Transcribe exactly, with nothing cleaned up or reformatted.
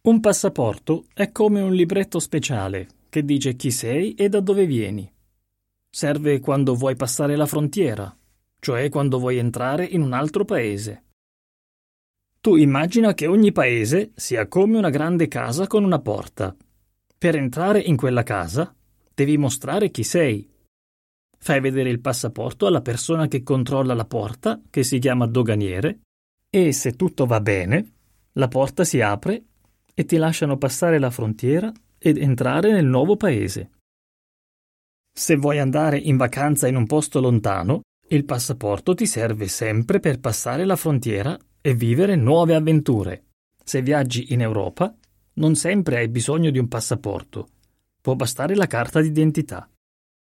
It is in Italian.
Un passaporto è come un libretto speciale che dice chi sei e da dove vieni. Serve quando vuoi passare la frontiera, cioè quando vuoi entrare in un altro paese. Tu immagina che ogni paese sia come una grande casa con una porta. Per entrare in quella casa devi mostrare chi sei. Fai vedere il passaporto alla persona che controlla la porta, che si chiama doganiere, e se tutto va bene, la porta si apre e ti lasciano passare la frontiera ed entrare nel nuovo paese. Se vuoi andare in vacanza in un posto lontano, il passaporto ti serve sempre per passare la frontiera e vivere nuove avventure. Se viaggi in Europa, non sempre hai bisogno di un passaporto. Può bastare la carta d'identità.